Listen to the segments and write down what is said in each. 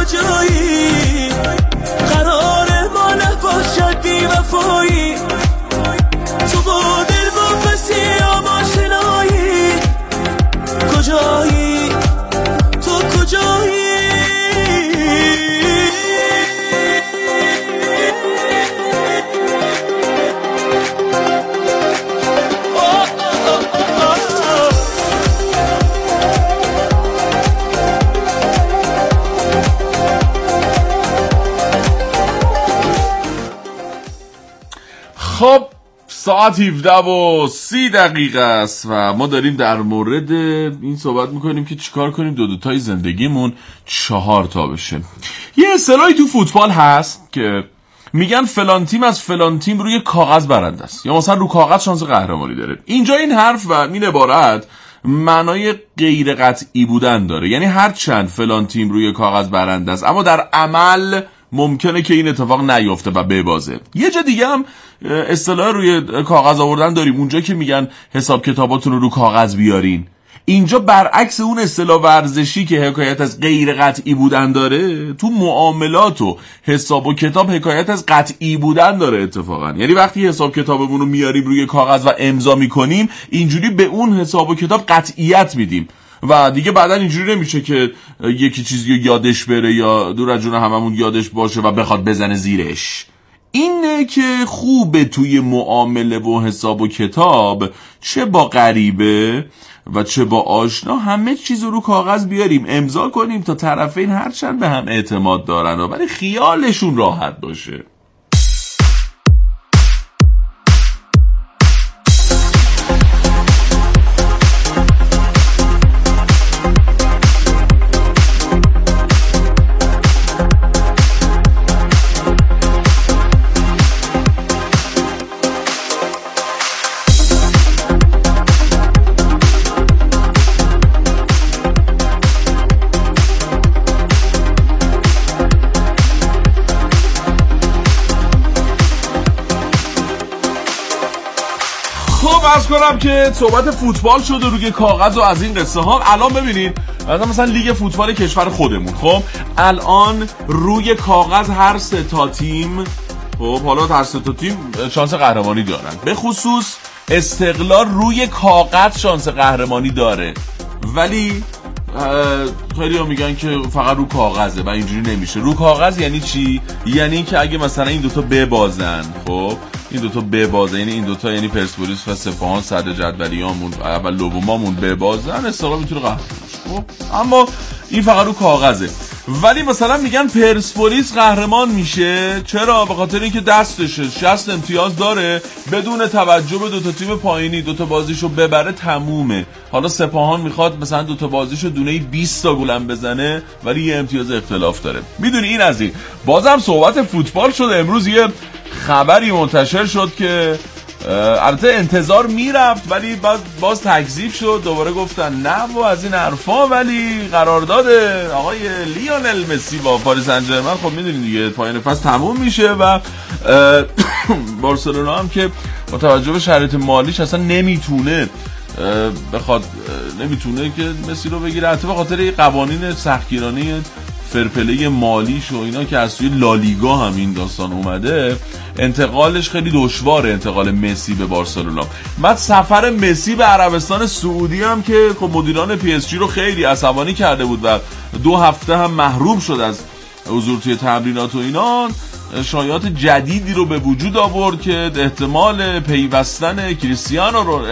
کجایی قراره ما نباشد بی وفایی تو با دل با بسیار آشنایی کجایی تو کجایی خب ساعت 17:30 است و ما داریم در مورد این صحبت میکنیم که چیکار کنیم دو تای زندگیمون 4 تا بشه. یه اصطلاحی تو فوتبال هست که میگن فلان تیم از فلان تیم روی کاغذ برنده است، یا مثلا رو کاغذ شانس قهرمانی داره. اینجا این حرف و این عبارت معنای غیر قطعی بودن داره، یعنی هر چند فلان تیم روی کاغذ برنده است اما در عمل ممکنه که این اتفاق نیفته و ببازه. یه جا دیگه هم اصطلاح روی کاغذ آوردن داریم، اونجا که میگن حساب کتاباتون رو کاغذ بیارین. اینجا برعکس اون اصطلاح ورزشی که حکایت از غیر قطعی بودن داره، تو معاملات و حساب و کتاب حکایت از قطعی بودن داره اتفاقا. یعنی وقتی حساب کتابمون رو میاریم روی کاغذ و امضا میکنیم، اینجوری به اون حساب و کتاب قطعیت میدیم و دیگه بعدا اینجوری نمیشه که یکی چیزی یادش بره یا دور از جون هممون یادش باشه و بخواد بزنه زیرش. اینه که خوبه توی معامله و حساب و کتاب چه با غریبه و چه با آشنا همه چیز رو کاغذ بیاریم امضا کنیم تا طرفین هرچند به هم اعتماد دارن ولی خیالشون راحت باشه. عرض کنم که صحبت فوتبال شده روی کاغذ و از این قصه ها. الان ببینید مثلا لیگ فوتبال کشور خودمون، خب الان روی کاغذ هر 3 تا تیم، خب حالا هر 3 تا تیم شانس قهرمانی دارن. به خصوص استقلال روی کاغذ شانس قهرمانی داره، ولی خیلی ها میگن که فقط رو کاغذه و اینجوری نمیشه. رو کاغذ یعنی چی؟ یعنی که اگه مثلا این دوتا ببازن، خب این دوتا ببازن، یعنی این دوتا یعنی پرسپولیس و سپاهان صدر جدولیامون اول دومامون ببازن، استقلال میتونه قهرمان شه. خب اما این فقط رو کاغذه. ولی مثلا میگن پرسپولیس قهرمان میشه، چرا؟ به خاطر اینکه دستشه 60 امتیاز داره، بدون توجه به دوتا تیم پایینی دوتا بازیشو ببره تمومه. حالا سپاهان میخواد مثلا دوتا بازیشو دونه 20 تا گلم بزنه ولی یه امتیاز اختلاف داره. میدونی این از این. بازم صحبت فوتبال شده. امروز یه خبری منتشر شد که البته انتظار میرفت ولی باز تکذیب شد، دوباره گفتن نه و از این حرفا. ولی قرارداد آقای لیونل مسی با پاریس سن ژرمن خب میدونید دیگه پایان فصل تموم میشه و بارسلونا هم که با توجه به شرایط مالیش اصلا نمیتونه که مسی رو بگیره، حتی به خاطر قوانین سختگیرانه فرپلی مالیش و اینا که از توی لالیگا هم این داستان اومده. انتقالش خیلی دشواره، انتقال مسی به بارسلونا. بعد سفر مسی به عربستان سعودی هم که خب مدیران پی اس جی رو خیلی عصبانی کرده بود و 2 هفته هم محروم شد از حضور توی تمرینات و اینا. شایعات جدیدی رو به وجود آورد که احتمال پیوستن کریستیانو رو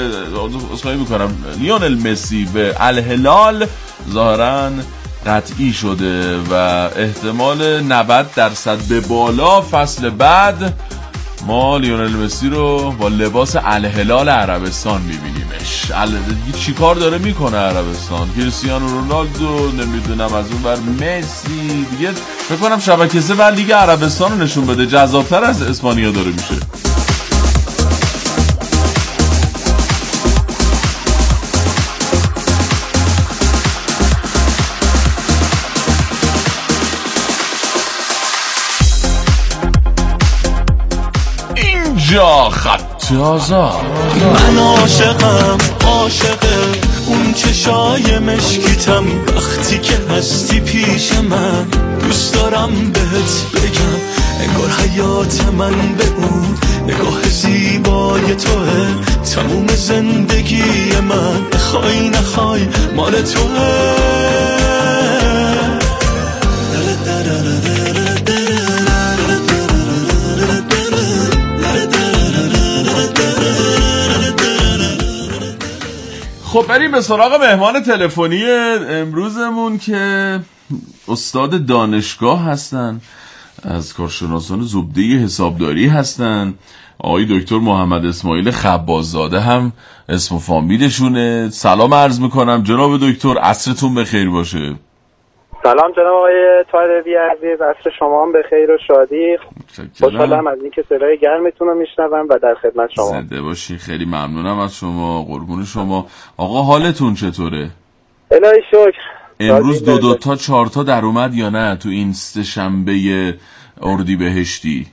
لیونل مسی به الهلال ظاهراً قطعی شده و احتمال 90% به بالا فصل بعد ما لیونل مسی رو با لباس الهلال عربستان میبینیمش. چی کار داره میکنه عربستان؟ کریستیانو رونالدو، نمیدونم از اون بر مسی دیگه، فکر کنم شبکه 3 و لیگ عربستان رو نشون بده، جذابتر از اسپانیا داره میشه. خط آزاد. من عاشقم، عاشق اون چشای مشکیتم وقتی که هستی پیش من، دوست دارم بهت بگم انگار حیات من به اون نگاه زیبای توه، تموم زندگی من بخوای نخوای مال توه. خب بریم به سراغ مهمان تلفنی امروزمون که استاد دانشگاه هستن، از کارشناسان زبده حسابداری هستن، آقای دکتر محمد اسماعیل خباززاده هم اسم و فامیلشونه. سلام عرض میکنم جناب دکتر، عصرتون بخیر باشه. سلام جناب آقای طالبی عزیز، عصر شما هم بخیر و شادی. خوشحالم از اینکه صدای گرمتون رو میشنوم و در خدمت شما. زنده باشین، خیلی ممنونم از شما، قربون شما. آقا حالتون چطوره؟ الهی شکر. امروز 2 تا 4 تا در اومد یا نه تو این سه‌شنبه اردیبهشتی؟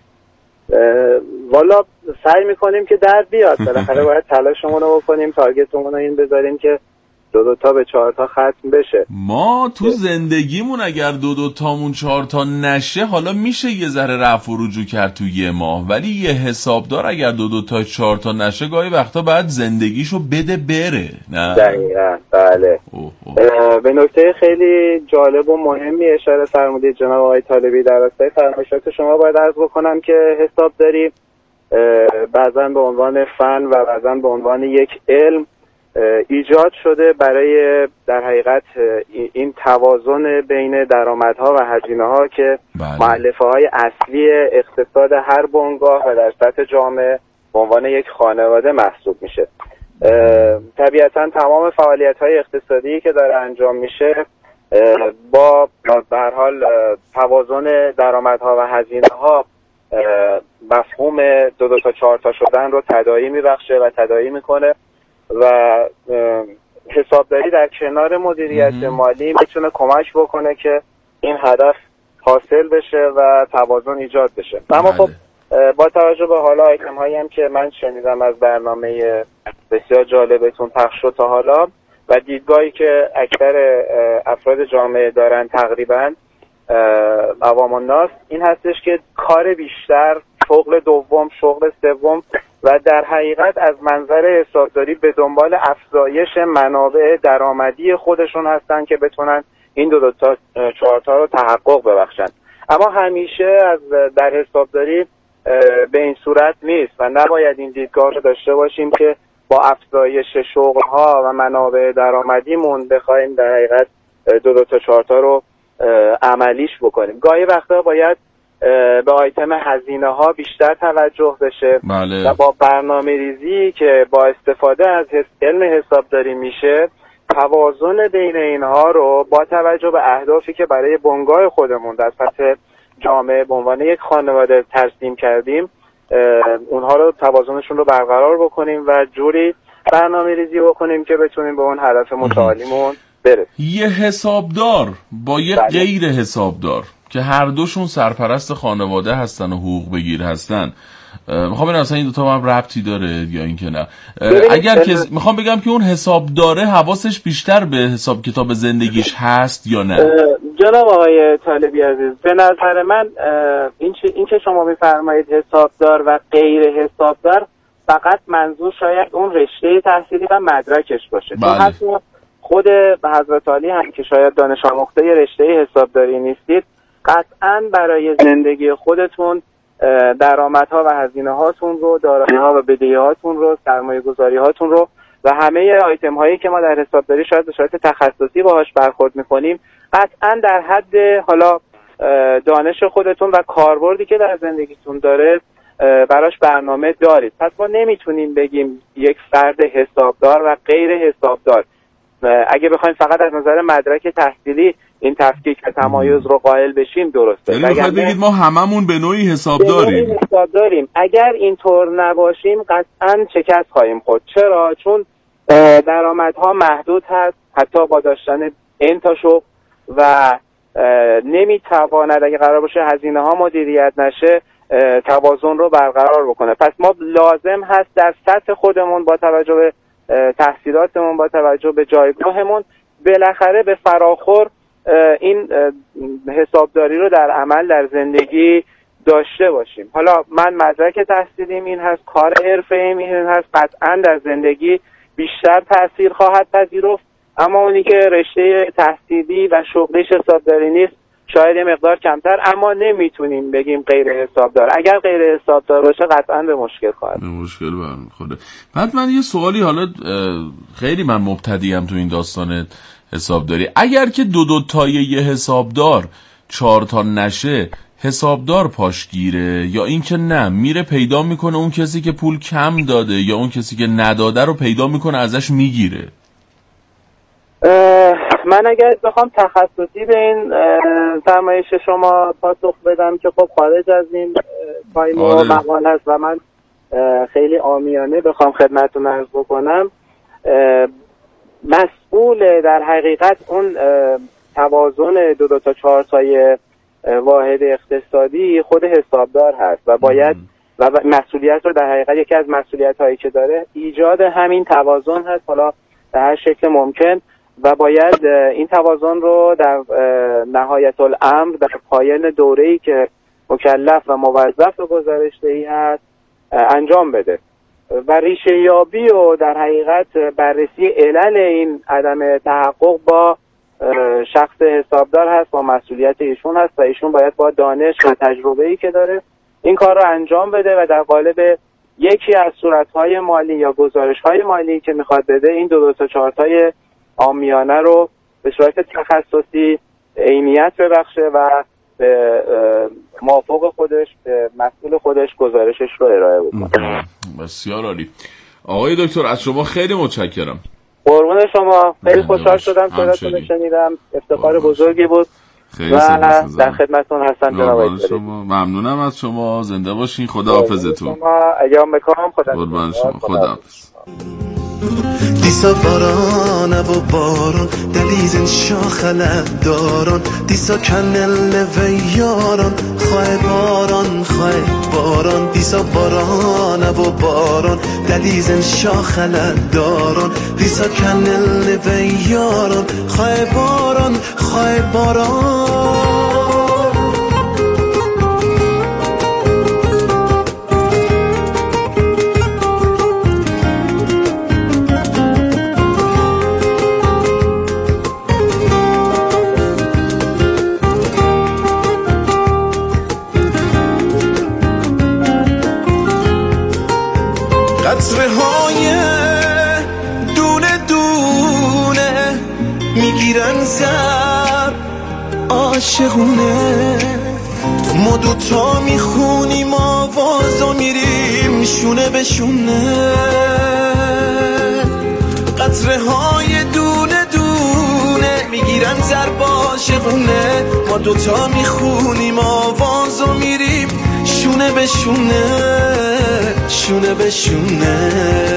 والا سعی میکنیم که در بیاد، بالاخره باید تلاشمون رو بکنیم، تارگتمون رو این بذاریم که 2 تا به 4 تا ختم بشه. ما تو زندگیمون اگر 2 تامون 4 تا نشه، حالا میشه یه ذره رفع و رجوع کرد تو یه ماه، ولی یه حسابدار اگر 2 تا 4 تا نشه گاهی وقتا باید زندگیشو بده بره. نه دقیقاً بله. به نکته خیلی جالب و مهمی اشاره فرمودید جناب آقای طالبی. در راستای فرمایشات شما باید عرض بکنم که حسابداری بعضن به عنوان فن و بعضن به عنوان یک علم ایجاد شده برای در حقیقت این توازن بین درآمدها و هزینه‌ها که مؤلفه‌های اصلی اقتصاد هر بنگاه و در سطح جامعه به عنوان یک خانواده محسوب میشه. طبیعتاً تمام فعالیت‌های اقتصادی که داره انجام میشه با به هر حال توازن درآمدها و هزینه‌ها مفهوم 2 تا 4 تا شدن رو تداعی میبخشه و تداعی میکنه و حسابداری در کنار مدیریت مالی میتونه کمک بکنه که این هدف حاصل بشه و توازن ایجاد بشه. اما خب با توجه به حالا آیتم هایی هم که من شنیدم از برنامه بسیار جالبتون پخش شد تا حالا و دیدگاهی که اکثر افراد جامعه دارن تقریبا عوام الناس، این هستش که کار بیشتر، شغل دوم، شغل سوم و در حقیقت از منظر حسابداری به دنبال افزایش منابع درآمدی خودشون هستن که بتونن این 2 تا 4 تا رو تحقق ببخشن. اما همیشه از در حسابداری به این صورت نیست و نباید این دیدگاه رو داشته باشیم که با افزایش شغل‌ها و منابع درآمدیمون بخوایم در حقیقت 2 تا 4 تا رو عملیش بکنیم. گاهی وقتا باید به آیتم هزینه ها بیشتر توجه بشه. بله. و با برنامه ریزی که با استفاده از علم حسابداری میشه، توازن بین اینها رو با توجه به اهدافی که برای بنگاه خودمون در سطح جامعه به عنوان یک خانواده ترسیم کردیم، اونها رو توازنشون رو برقرار بکنیم و جوری برنامه ریزی بکنیم که بتونیم به اون هدف متعالیمون برسیم. یه حسابدار با یه غیر حسابدار که هر دوشون سرپرست خانواده هستن و حقوق بگیر هستن، میخوام ببینم اصلا این 2 تا هم ربطی داره یا این که نه؟ اگر که میخوام بگم که اون حسابداره حواسش بیشتر به حساب کتاب زندگیش هست یا نه؟ جناب آقای طالبی عزیز، به نظر من این که شما میفرمایید حسابدار و غیر حسابدار، فقط منظور شاید اون رشته تحصیلی و مدرکش باشه. چون حتی خود حضرت عالی هم که شاید دانش آموخته رشته حسابداری نیستید، قطعاً برای زندگی خودتون درآمدها و هزینه هاتون رو، دارایی‌ها و بدهی هاتون رو، سرمایه گذاری هاتون رو و همه آیتم هایی که ما در حسابداری شاید به صورت تخصصی باهاش برخورد میکنیم، قطعاً در حد حالا دانش خودتون و کاربردی که در زندگیتون داره براش برنامه دارید. پس ما نمیتونیم بگیم یک فرد حسابدار و غیر حسابدار. اگه بخوایم فقط از نظر مدرک تحصیلی این تفکیک و تمایز رو قائل بشیم درسته. یعنی میخواد بگید ما هممون به نوعی حسابداریم. اگر اینطور نباشیم قطعاً شکست خواهیم خورد. چرا؟ چون درآمدها محدود هست، حتی با داشتن این تا شغل، و نمیتواند اگه قرار باشه هزینه ها مدیریت نشه توازن رو برقرار بکنه. پس ما لازم هست در سطح خودمون با توجه به تحصیلاتمون، با توجه به جایگاهمون بالاخره به فراخور این حسابداری رو در عمل در زندگی داشته باشیم. حالا من مدرک تحصیلیم این هست، کار حرفه‌ایم این هست، قطعا در زندگی بیشتر تأثیر خواهد پذیرفت، اما اونی که رشته تحصیلی و شغلیش حسابداری نیست شاید یه مقدار کمتر، اما نمیتونیم بگیم غیر حسابدار. اگر غیر حسابدار باشه قطعا به مشکل خواهد. به مشکل برمیخوره. بعد من یه سوالی، حالا خیلی من مبتدیم تو این داستان حسابداری، اگر که دو تای یه حسابدار 4 تا نشه، حسابدار پاشگیره یا این که نه میره پیدا میکنه اون کسی که پول کم داده یا اون کسی که نداده رو پیدا میکنه ازش میگیره؟ من اگر بخوام تخصصی به این فرمایش شما پاسخ بدم که خب خارج از این تایم و مقال هست و من خیلی عامیانه بخوام خدمتتون عرض بکنم، مسئول در حقیقت اون توازن 2 تا 4 تای واحد اقتصادی خود حسابدار هست و باید و مسئولیت رو در حقیقت یکی از مسئولیت هایی که داره ایجاد همین توازن هست، حالا به هر شکل ممکن، و باید این توازن رو در نهایت الامر در پایان دوره‌ای که مکلف و موظف به گزارش‌دهی هست انجام بده و ریشه یابی و در حقیقت بررسی علل این عدم تحقق با شخص حسابدار هست، با مسئولیت ایشون هست و ایشون باید با دانش و تجربه‌ای که داره این کار رو انجام بده و در قالب یکی از صورت‌های مالی یا گزارش‌های مالی که میخواد بده این 2 تا 4 تای عامیانه رو به صورت تخصصی عینیت ببخشه و به موافق خودش، به مسئول خودش گزارشش رو ارائه بکنه. بسیار عالی. آقای دکتر از شما خیلی متشکرم. قربون شما، خیلی خوشحال شدم صداتون رو شنیدم، افتخار بزرگی بود و در خدمتتون هستم جناب شما. ممنونم از شما، زنده باشین، خداحافظتون. شما ایام بکام، قربان شما، خداحافظ. دیسا باران و باران دلیزن شاخلت داران دیسا کنل و یاران خواه باران دیسا باران و باران دلیزن شاخلت داران دیسا کنل و یاران خواه باران قطره های دونه دونه میگیرن زر عاشقونه ما دوتا میخونیم آواز و میریم شونه به شونه قطره های دونه دونه میگیرن زر عاشقونه ما دوتا میخونیم آواز و میریم شونه به شونه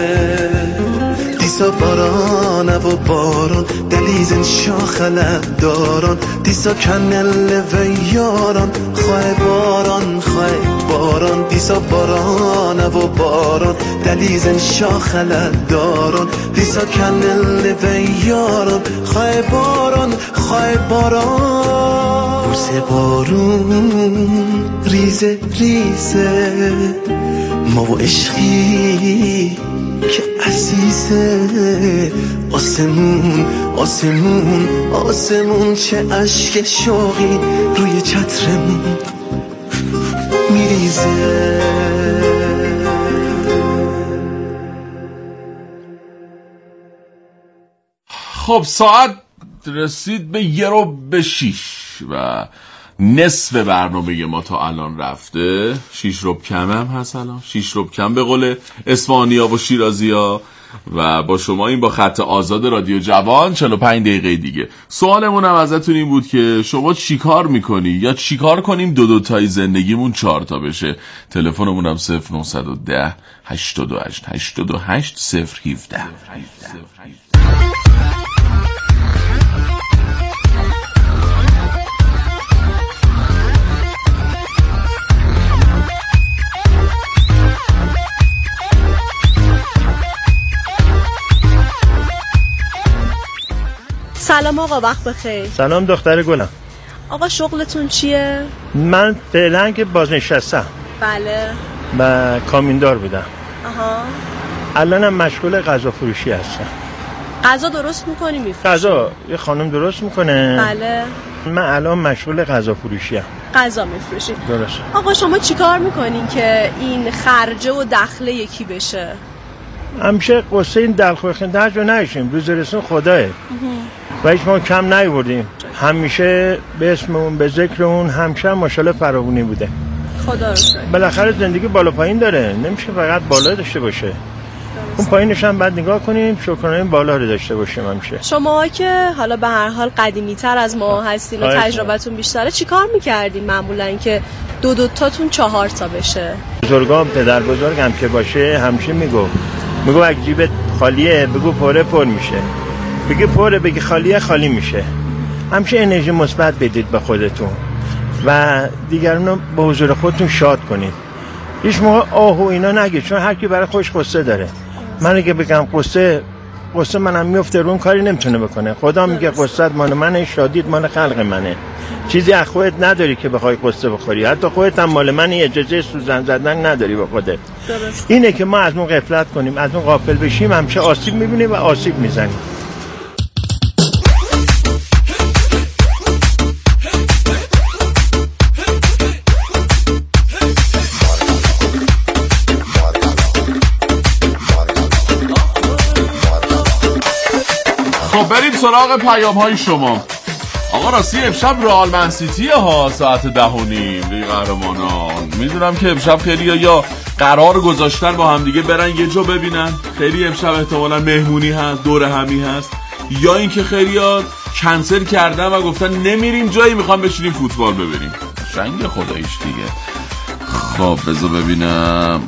دیسا باران و باران دلیزن شاخلت داران دیسا کنل و یاران خواه باران دیسا باران و باران دلیزن شاخلت داران دیسا کنل و یاران خواه باران بوسه بارون ریزه ما و عشقی که عزیزه آسمون چه عشق شوقی روی چترمون میریزه. خب ساعت رسید به 5:06 و نصف برنامه ما تا الان رفته. 6 ربع کم هم هست الان، 6 ربع کم به قول اسپانیا و شیرازیا. و با شما این با خط آزاد رادیو جوان 45 دقیقه دیگه. سوالمون هم ازتون این بود که شما چی کار میکنی یا چی کار کنیم 2 تای زندگیمون 4 تا بشه. تلفنمون هم 0910 88 88 017. سلام آقا، وقت بخیر. سلام دختر گلم. آقا شغلتون چیه؟ من فعلا که بازنشستم. بله. و کامیندار بودم. آها. الانم مشغول غذا فروشی هستم. غذا درست میکنی میفروشی؟ غذا یه خانم درست میکنه. بله. من الان مشغول غذا فروشی ام. غذا میفروشی؟ درست. آقا شما چیکار میکنین که این خرجه و دخله یکی بشه؟ همیشه قصه این دلخواه خنده‌اش رو نشیم، روز رسون خداه و هیچ ما کم نیوردیم. همیشه به اسممون به ذکرمون همیشه ماشاءالله فراوانی بوده. خدا رو شکر. بالاخره زندگی بالا پایین داره، نمیشه فقط بالا داشته باشه. اون پایینش هم بعد نگاه کنیم، شکرانه این بالا رو داشته باشیم همیشه. شما که حالا به هر حال قدیمی تر از ما هستین و تجربتون بیشتره، چی کار میکردین معمولا که دو تاتون 4 تا بشه؟ بزرگام پدر بزرگم که باشه همیشه میگو اگه جیبت خالیه بگو پر میشه، بگی پره بگی خالیه خالی میشه. همیشه انرژی مثبت بدید به خودتون و دیگران رو به حضور خودتون شاد کنید. هیچ موقع آهو اینا نگید، چون هر کی برای خودش قصه داره. من اگه بگم قصه منم میفته رون کاری نمیتونه بکنه. خدا میگه قصه مال منه، شادیت مال خلق منه. چیزی از خودت نداری که بخوای قصه بخوری، حتی خودت هم مال منی، اجازه سوزن زدن نداری به خودت. درست. اینه که ما از اون غفلت کنیم، از اون غافل بشیم، همیشه آسیب میبینیم و آسیب میزنیم. خب بریم سراغ پیام های شما. آقا راستی امشب رئال منسیتیه ها، ساعت 10:30 لیگ قهرمانان. میدونم که امشب خیلی یا قرار گذاشتن با هم دیگه برن یه جا ببینن، خیلی امشب احتمالاً مهمونی هست، دور همی هست، یا اینکه خیلیا کنسل کردن و گفتن نمیریم جایی، میخوام بشینیم فوتبال ببینیم. شنگ خداییش دیگه. خب بذار ببینم.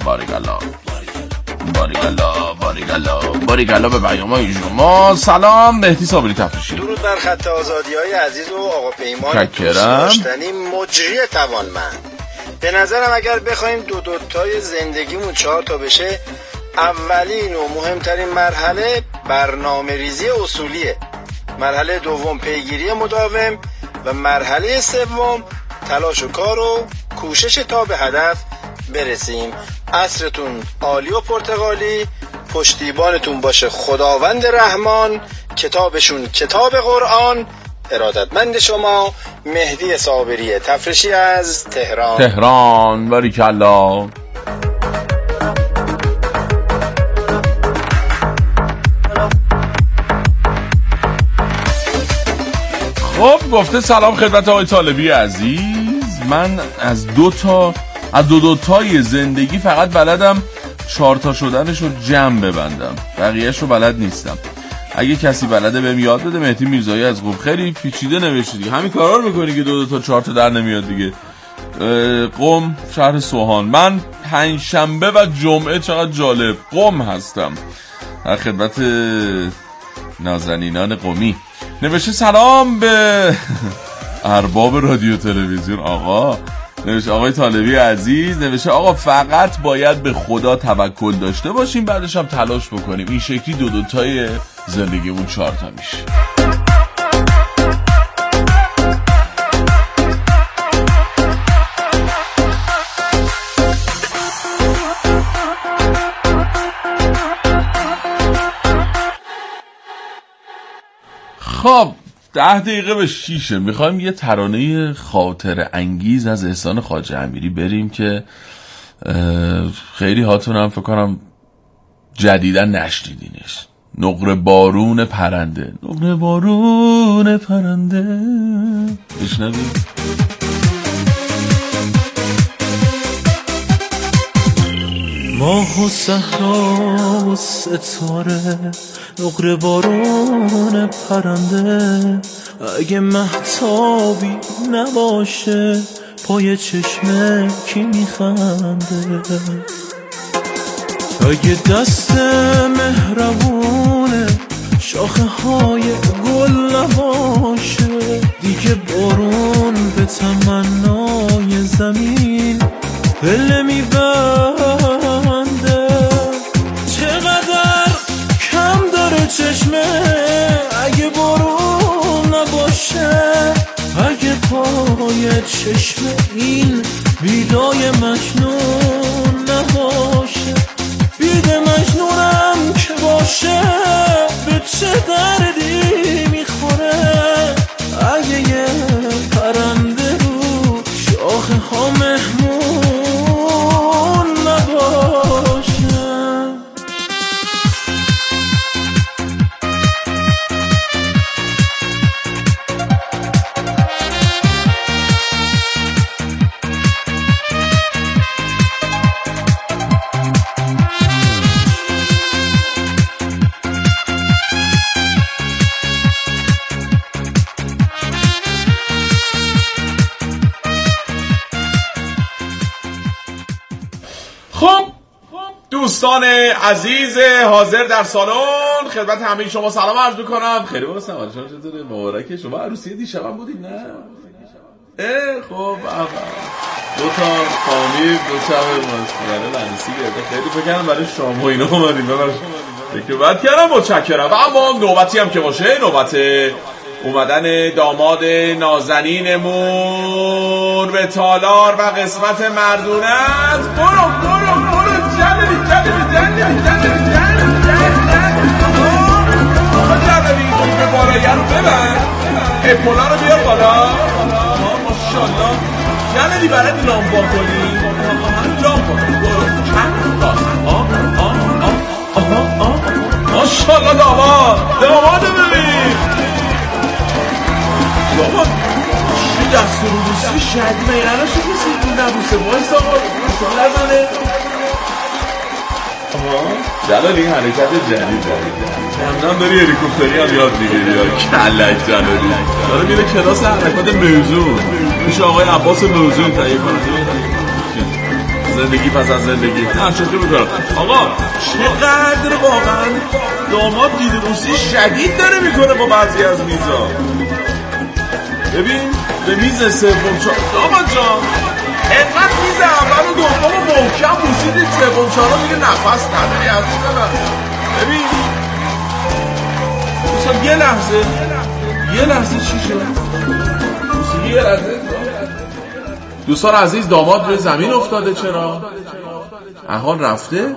باریکلا به پیام‌های شما. سلام، مهدی صابری تفریشی. درود بر خط آزادی‌های عزیز و آقا پیمان داشتنی مجری توانمند. به نظرم اگر بخوایم دو تای زندگیمون 4 تا بشه، اولین و مهمترین مرحله برنامه‌ریزی اصولیه، مرحله دوم پیگیری مداوم و مرحله سوم تلاش و کار و کوشش تا به هدف برسیم. عصرتون عالی و پرتغالی، پشتیبانتون باشه خداوند رحمان، کتابشون کتاب قرآن. ارادتمند شما، مهدی صابری تفریشی از تهران. باریکلا. خب گفته سلام خدمت آقای طالبی عزیز. من از دو تای زندگی فقط بلدم 4 تا شدنش رو جمع ببندم، بقیهش رو بلد نیستم. اگه کسی بلده بهم یاد بده. مهدی میرزایی از قم. خیلی پیچیده نوشتی دیگه، همین کارا رو میکنی که 2 تا 4 تا در نمیاد دیگه. قم شهر سوهان. من پنجشنبه و جمعه، چقدر جالب، قم هستم در خدمت نازنینان قمی. نوشته سلام به ارباب رادیو تلویزیون. آقا نوشته آقای طالبی عزیز، نوشته آقا فقط باید به خدا توکل داشته باشیم، بعدش هم تلاش بکنیم، این شکلی 2 تای زندگیمون 4 تا میشه. خب 10 دقیقه به 6 میخوایم یه ترانه خاطر انگیز از احسان خواجه امیری بریم که خیلی هاتون هم فکر کنم جدیدن نشنیدینش. نقره بارون پرنده. بشنویم. ماه و صحرا و ستاره، نقره بارون پرنده. اگه مهتابی نباشه پای چشمه کی میخنده؟ اگه دست مهربونه شاخه های گل نباشه، دیگه بارون به تمنای زمین پله میبنده. چقدر کم داره چشمه اگه بارون باشه اگه پای چشم این بیدای مجنون نباشه. بید مجنونم که باشه به چه دردی میخوره اگه یه پرنده رو شاخه ها مهمون نباشه. خب دوستان عزیز حاضر در سالن خدمت همه شما سلام عرض می‌کنم. خیلی مخلصم. حالتون چطوره؟ مبارکه. شما عروسی دیشب هم بودید نه؟ خب دو تا فامیل دو شب مسئله لعنسی گرفته. خیلی فکر کردم برای شام و اینا اومدیم. ببخشید که بعد کردم. متشکرم. و اما نوبتی هم که باشه نوبت اومدن داماد نازنینمون به تالار و قسمت مردونت. برو جلدی که بالایه رو ببر اپولا رو بیار بالا. ماشاءالله جلدی برای لامپا کنی. لامپا برو ماشاءالله داماده ببین. بابا چی دست رو روسی شدی میرانه شو کسی نبوسه بایست آقا نزنه. جلالی این حرکت جدید همدن داری هلیکوپتری هم یاد میگیری یا کلک جلالی داره میره کلاس حرکات موزون میشه آقای عباس موزون تهیه کنه. زندگی پس از زندگی نه شکلی بکنم آقا چقدر واقعا داماد دیدروسی شدید داره میکنه با بعضی از میزا. ببین به میز سوم داماد جان اینقدر میز اول و دوم و محکم بوسیدید سوم چهارم دیگه نفس نده عزیزم. ببین دوستان یه لحظه چی شد؟ یه لحظه دوستان عزیز داماد روی زمین افتاده. چرا؟ احال رفته؟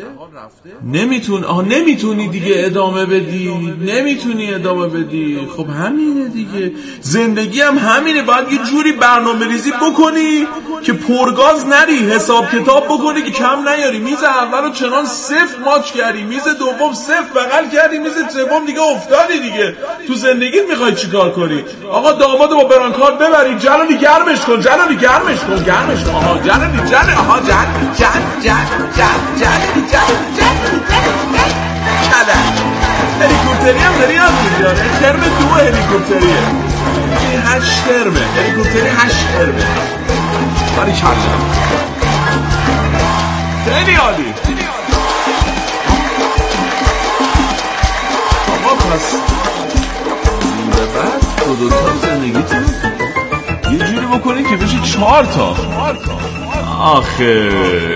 نمیتونی دیگه ادامه بدی. خب همینه دیگه، زندگی هم همینه. باید یه جوری برنامه ریزی بکنی که پرگاز نری، حساب کتاب بکنی که کم نیاری. میز اول رو چنان صفر ماچ کردی، میز دوم صفر بغل کردی، میز سوم دیگه افتادی دیگه. تو زندگیت میخوای چیکار کنی؟ آقا دامادو با برانکارد ببری، جلالی گرمش کن. آها جلالی هلیکوپتری هم داری از میداره. ترم 2 هلیکوپتریه. این 8 ترمه هلیکوپتری، 8 ترمه. باری کردم خیلی عالی. آقا پس این به بعد دو تا زندگیتون یه جوری بکنی که بشه 4 تا. آخه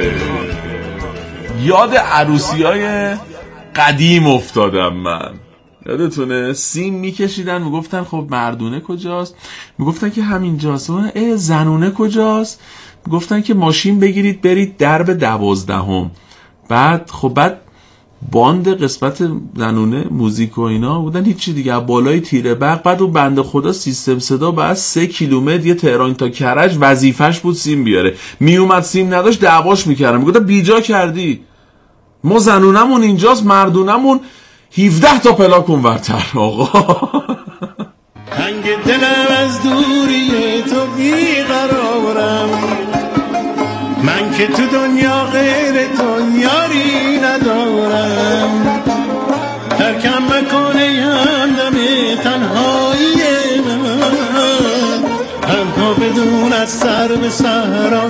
یاد عروسی‌های قدیم افتادم من. یادتونه سیم میکشیدن میگفتن خب مردونه کجاست؟ میگفتن که همینجاست. زنونه کجاست؟ میگفتن که ماشین بگیرید برید درب 12. بعد باند قسمت زنونه موزیک و اینا بودن، هیچی دیگه. بالای تیره برق بعد اون بنده خدا سیستم صدا بعد 3 کیلومتر یه تهران تا کرج وظیفش بود سیم بیاره. میومد سیم نداشت دعواش میکردم. میگفتن بیجا کردی، ما زنونمون اینجاست، مردونمون 17 تا پلاک اونورتر. آقا هنگ دلم از دوری تو بیقرارم، من که تو دنیا غیر تو یاری ندارم. ترکم مکنه همدم تنهایی من، تنها بدون از سر به صحرا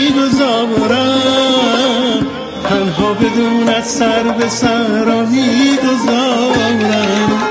میگذارم، تنها بدون از سر به صحرا میگذارم.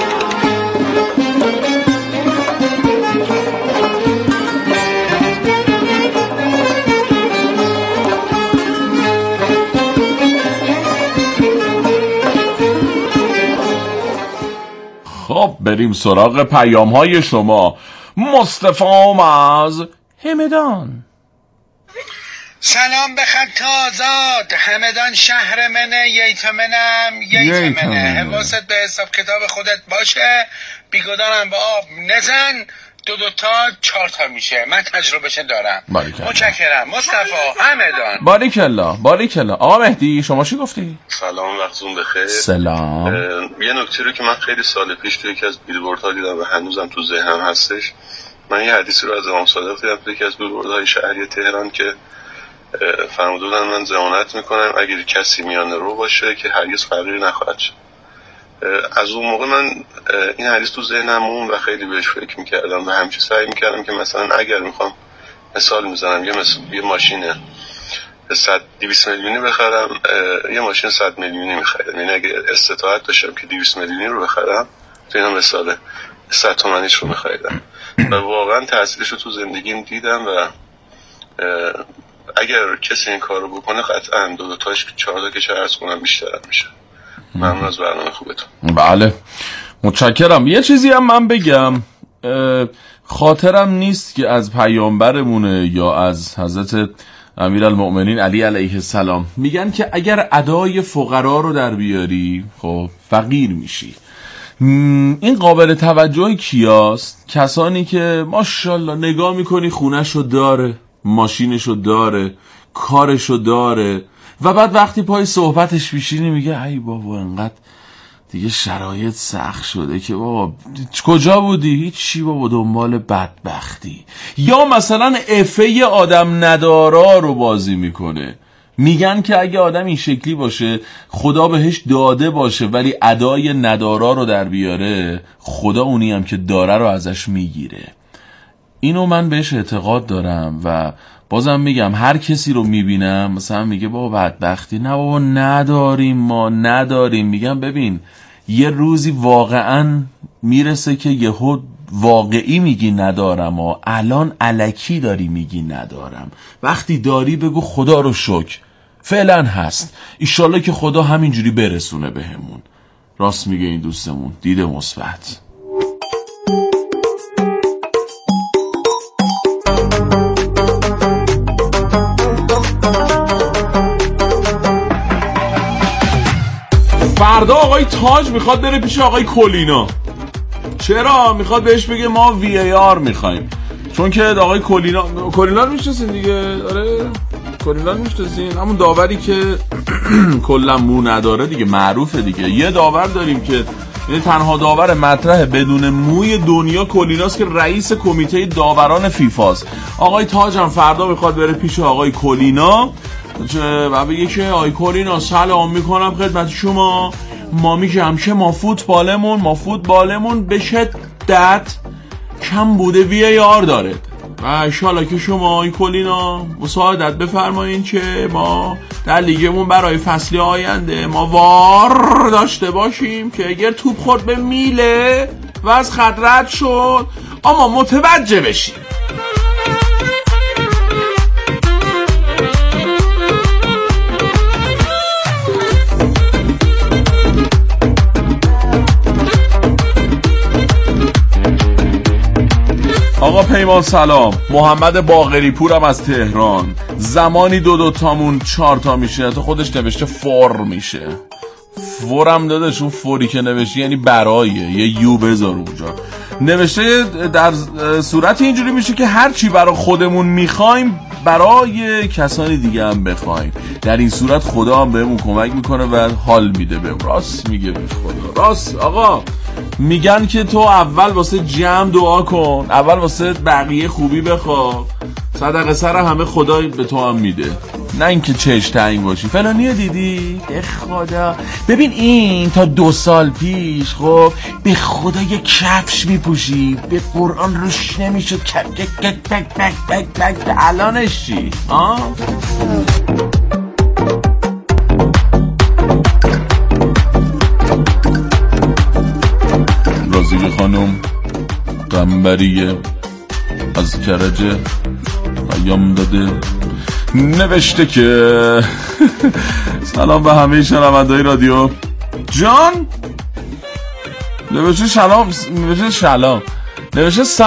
خب بریم سراغ پیام های شما. مصطفی از همدان. سلام به خط آزاد. همدان شهر منه، ییتمنم ییتمنه. حواست به حساب کتاب خودت باشه، بیگدانم به آب نزن. 2 تا 4 تا میشه. من تجربهش دارم. متشکرم مصطفی همدان. باریکلا. آقا مهدی شما چی گفتی؟ سلام، وقتتون بخیر. سلام. یه نکته رو که من خیلی سال پیش توی یکی از بیلبوردها دیدم و هنوزم تو ذهنم هستش. من یه حدیثی رو از امام صادق دیدم توی یکی از بیلبوردهای شهری تهران که فرموده بودن من ضمانت میکنم اگر کسی میانه رو باشه که هرگز فقیر نخواهد شد. از اون موقع من این حدیث تو ذهنم موند و خیلی بهش فکر میکردم و همیشه سعی میکردم که مثلا اگر میخوام مثال میزنم یه ماشین 200 میلیونی بخرم، یه ماشین 100 میلیونی میخرم. یعنی اگر استطاعت داشتم که 200 میلیونی رو بخرم، تو این مثال 100 تومانیش رو میخریدم و واقعا تاثیرش رو تو زندگیم دیدم و اگر کسی این کار رو بکنه قطعا 2 تاش 4 تا که چه عرض کنم بیشتر میشه. ممنون از برنامه خوبتون. بله متشکرم. یه چیزی هم من بگم، خاطرم نیست که از پیامبرمونه یا از حضرت امیرالمؤمنین علی علیه السلام میگن که اگر ادای فقرا رو در بیاری خب فقیر میشی. این قابل توجه کیاست؟ کسانی که ماشاءالله نگاه میکنی خونه‌شو داره، ماشینشو داره، کارشو داره و بعد وقتی پای صحبتش میشینی میگه ای بابا انقدر دیگه شرایط سخت شده که بابا کجا بودی؟ هیچی بابا، دنبال بدبختی. یا مثلا افه آدم ندارا رو بازی میکنه. میگن که اگه آدم این شکلی باشه خدا بهش داده باشه ولی ادای ندارا رو در بیاره، خدا اونی هم که داره رو ازش میگیره. اینو من بهش اعتقاد دارم و بازم میگم هر کسی رو میبینم مثلا میگه بابا بدبختی، نه بابا نداریم، ما نداریم. میگم ببین یه روزی واقعا میرسه که یهو واقعی میگی ندارم و الان الکی داری میگی ندارم. وقتی داری بگو خدا رو شکر فعلا هست، ایشالله که خدا همینجوری برسونه بهمون. راست میگه این دوستمون، دیده مثبت. فردا آقای تاج میخواد بره پیش آقای کولینا. چرا؟ میخواد بهش بگه ما VAR میخوایم، چون که آقای کولینا رو میشناسین دیگه. آره کولینا رو میشناسین، همون داوری که کلا مو نداره دیگه، معروفه دیگه. یه داور داریم که یعنی تنها داور مطرح بدون موی دنیا کولیناست که رئیس کمیته داوران فیفاست. آقای تاج هم فردا میخواد بره پیش آقای کولینا و بگه که آقای کولینا سلام میکنم خدمت شما، ما میگم ما فوتبالمون به شدت کم بوده VAR داره و انشالله که شما آقای کولینا مساعدت بفرمایین که ما در لیگمون برای فصل آینده ما وار داشته باشیم که اگر توپ خورد به میله و از خط رد شد اما متوجه بشیم. آقا پیمان سلام، محمد باقری پورم از تهران. زمانی 2 تامون 4 تا میشه، تو خودش نوشته فور میشه. فورم دادش، اون فوری که نوشته یعنی برایه، یه یو بذار اونجا. نوشته در صورت اینجوری میشه که هرچی برای خودمون میخوایم برای کسانی دیگه هم بخوایم، در این صورت خدا هم بهمون کمک میکنه و حال میده بهم. راست میگه خدا، راست. آقا میگن که تو اول واسه جمع دعا کن، اول واسه بقیه خوبی بخواه، صدقه سر همه خدا به تو هم میده، نه اینکه چش تنگ باشی. فلانیه دیدی؟ به خدا ببین این تا 2 سال پیش خب به خدا یه کفش میپوشید، به قرآن روش نمیشد بک الانش چی؟ رازی خانم قنبریه از کرجه پیام داده، نوشته که سلام به همه شنونده‌های رادیو. جان نوشته سلام. نوشته